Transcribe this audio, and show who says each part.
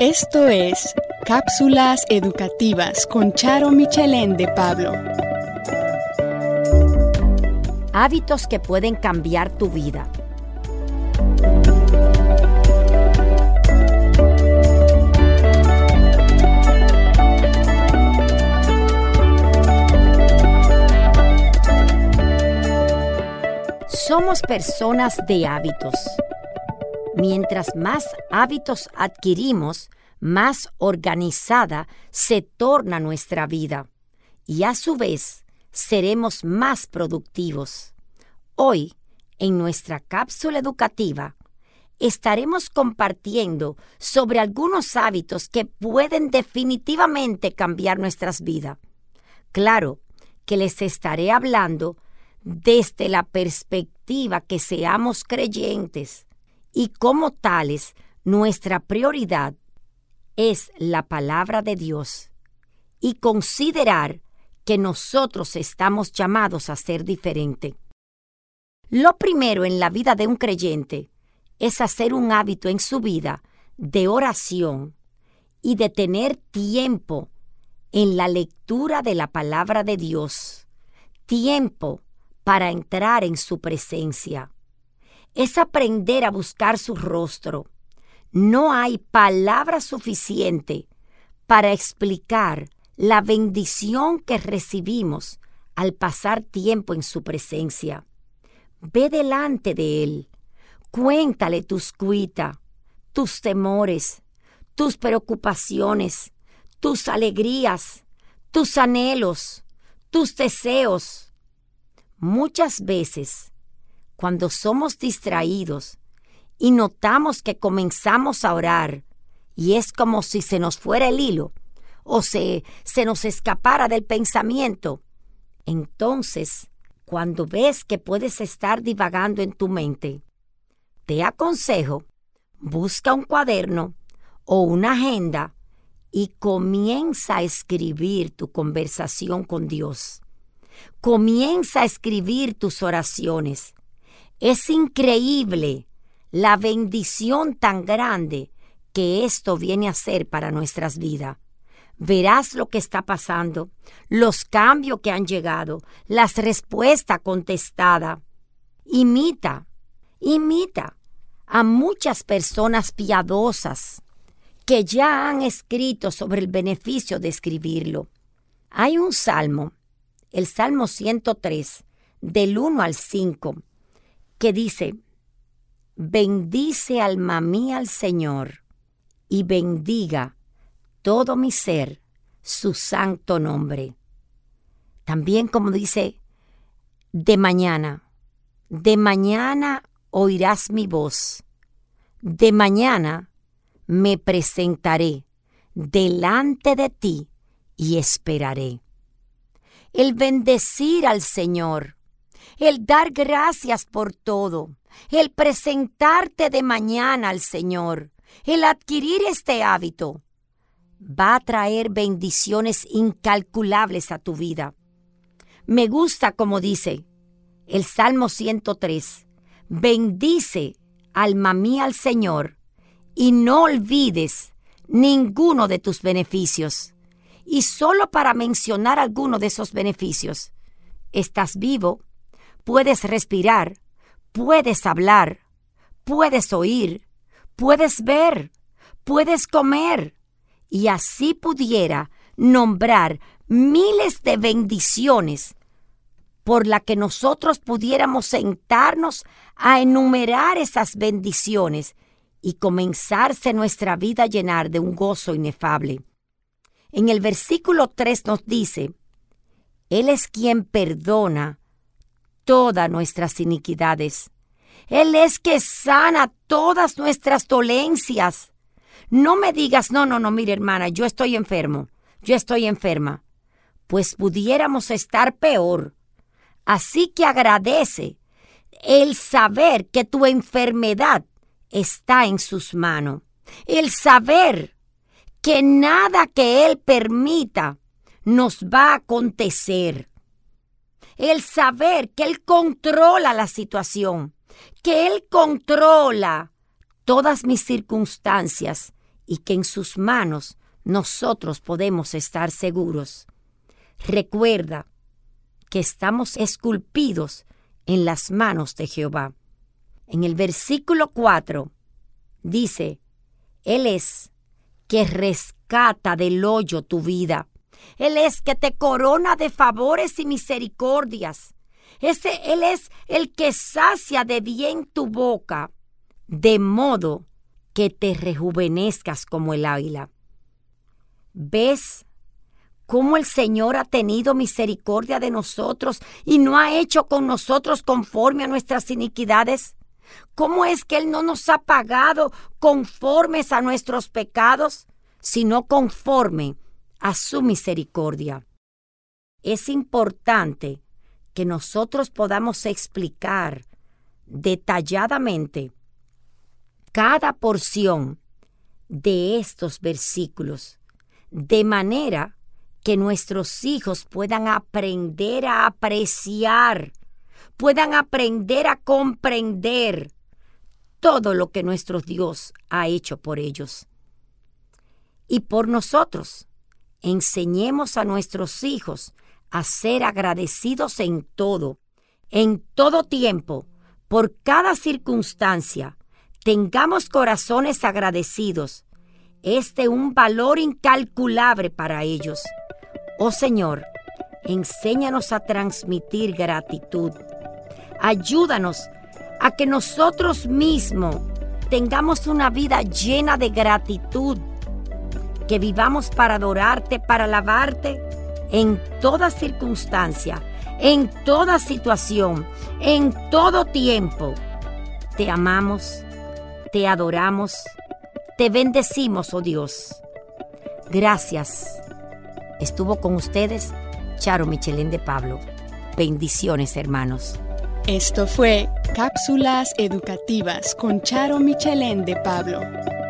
Speaker 1: Esto es Cápsulas Educativas con Charo Michelén de Pablo.
Speaker 2: Hábitos que pueden cambiar tu vida. Somos personas de hábitos. Mientras más hábitos adquirimos, más organizada se torna nuestra vida y a su vez seremos más productivos. Hoy, en nuestra cápsula educativa, estaremos compartiendo sobre algunos hábitos que pueden definitivamente cambiar nuestras vidas. Claro que les estaré hablando desde la perspectiva que seamos creyentes y como tales nuestra prioridad es la palabra de Dios y considerar que nosotros estamos llamados a ser diferentes. Lo primero en la vida de un creyente es hacer un hábito en su vida de oración y de tener tiempo en la lectura de la palabra de Dios, tiempo para entrar en su presencia. Es aprender a buscar su rostro. No hay palabra suficiente para explicar la bendición que recibimos al pasar tiempo en su presencia. Ve delante de Él. Cuéntale tus cuitas, tus temores, tus preocupaciones, tus alegrías, tus anhelos, tus deseos. Muchas veces, cuando somos distraídos y notamos que comenzamos a orar y es como si se nos fuera el hilo o se nos escapara del pensamiento, entonces, cuando ves que puedes estar divagando en tu mente, te aconsejo, busca un cuaderno o una agenda y comienza a escribir tu conversación con Dios. Comienza a escribir tus oraciones. Es increíble la bendición tan grande que esto viene a ser para nuestras vidas. Verás lo que está pasando, los cambios que han llegado, las respuestas contestadas. Imita a muchas personas piadosas que ya han escrito sobre el beneficio de escribirlo. Hay un salmo, el Salmo 103, del 1 al 5, que dice: bendice alma mía al Señor, y bendiga todo mi ser su santo nombre. También como dice, de mañana oirás mi voz, de mañana me presentaré delante de ti y esperaré. El bendecir al Señor, el dar gracias por todo, el presentarte de mañana al Señor, el adquirir este hábito, va a traer bendiciones incalculables a tu vida. Me gusta como dice el Salmo 103, bendice alma mía al Señor y no olvides ninguno de tus beneficios. Y solo para mencionar alguno de esos beneficios, estás vivo, puedes respirar, puedes hablar, puedes oír, puedes ver, puedes comer. Y así pudiera nombrar miles de bendiciones por la que nosotros pudiéramos sentarnos a enumerar esas bendiciones y comenzarse nuestra vida a llenar de un gozo inefable. En el versículo 3 nos dice: Él es quien perdona todas nuestras iniquidades. Él es que sana todas nuestras dolencias. No me digas, no, mire hermana, yo estoy enferma. Pues pudiéramos estar peor. Así que agradece el saber que tu enfermedad está en sus manos. El saber que nada que Él permita nos va a acontecer. El saber que Él controla la situación, que Él controla todas mis circunstancias y que en sus manos nosotros podemos estar seguros. Recuerda que estamos esculpidos en las manos de Jehová. En el versículo 4 dice, Él es que rescata del hoyo tu vida. Él es que te corona de favores y misericordias. Él es el que sacia de bien tu boca, de modo que te rejuvenezcas como el águila. ¿Ves cómo el Señor ha tenido misericordia de nosotros y no ha hecho con nosotros conforme a nuestras iniquidades? ¿Cómo es que Él no nos ha pagado conformes a nuestros pecados, sino conforme a su misericordia? Es importante que nosotros podamos explicar detalladamente cada porción de estos versículos, de manera que nuestros hijos puedan aprender a apreciar, puedan aprender a comprender todo lo que nuestro Dios ha hecho por ellos. Y por nosotros, enseñemos a nuestros hijos a ser agradecidos en todo tiempo, por cada circunstancia. Tengamos corazones agradecidos. Es de un valor incalculable para ellos. Oh Señor, enséñanos a transmitir gratitud. Ayúdanos a que nosotros mismos tengamos una vida llena de gratitud, que vivamos para adorarte, para alabarte en toda circunstancia, en toda situación, en todo tiempo. Te amamos, te adoramos, te bendecimos, oh Dios. Gracias. Estuvo con ustedes Charo Michelén de Pablo. Bendiciones, hermanos.
Speaker 1: Esto fue Cápsulas Educativas con Charo Michelén de Pablo.